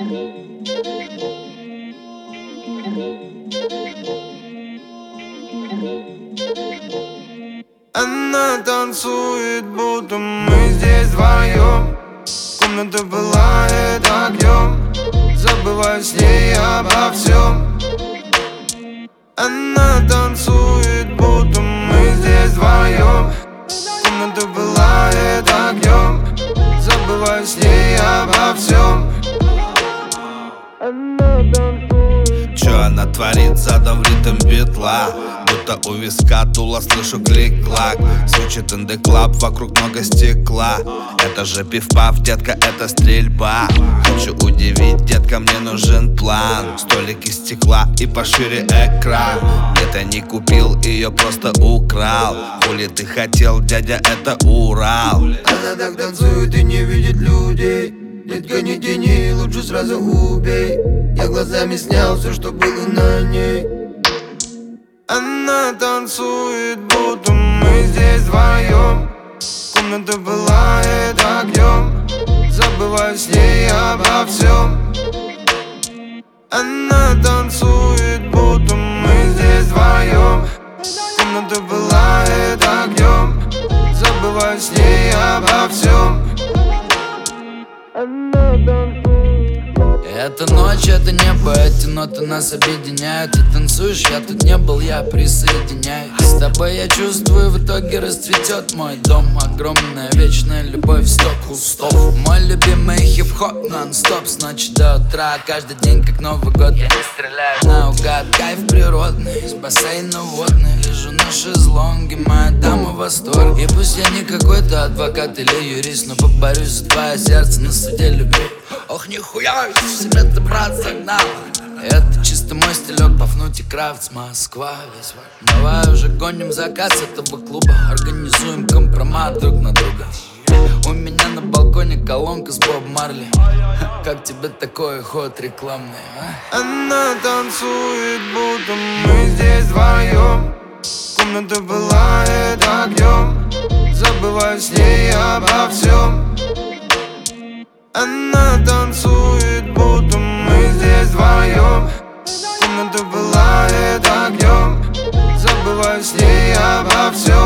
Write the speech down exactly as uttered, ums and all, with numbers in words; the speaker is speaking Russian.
Она танцует, будто мы здесь вдвоем. Комната пылает огнем, забываю с ней обо всем. Она танцует, будто мы здесь вдвоем. Комната пылает огнем, забываю с ней обо всем. Она танцует. Чё она творит, задом в ритм битла? Будто у виска дула слышу клик-клак. Звучит in the club, вокруг много стекла. Это же пиф-паф, детка, это стрельба. Хочу удивить, детка, мне нужен план. Столик из стекла и пошире экран. Где-то не купил, ее просто украл. Хули ты хотел, дядя, это Урал. Она так танцует и не видит людей. Детка, не тяни, лучше сразу убей. Я глазами снял все, что было на ней. Она танцует, будто мы здесь вдвоем. Комната пылает огнем, забываю с ней обо всем. Она танцует, будто мы здесь вдвоем. Комната пылает огнем, забываю с ней обо всем. Она танцует. Эта ночь, это небо, эти ноты нас объединяют. Ты танцуешь, я тут не был, я присоединяюсь. С тобой я чувствую, в итоге расцветет мой дом. Огромная вечная любовь, сто кустов. Мой любимый хип-хоп нон-стоп с ночи до утра. Каждый день как Новый год. Я не стреляю наугад, кайф природный. Из бассейна водный, лежу на шезлонге, моя дама в восторге. И пусть я не какой-то адвокат или юрист, но поборюсь за твое сердце на суде любви. Ох, нихуя, себе ты, брат, загнал. Это чисто мой стилек, Пафнуть и Кравц, Москва весь. Давай уже гоним заказ этого клуба. Организуем компромат друг на друга. У меня на балконе колонка с Боб Марли. Как тебе такой ход рекламный, а? Она танцует, будто мы здесь вдвоем. Комната пылает огнем, забываю с ней обо всем. Она танцует, будто мы здесь вдвоем. Комната пылает огнем, забываю с ней обо всем.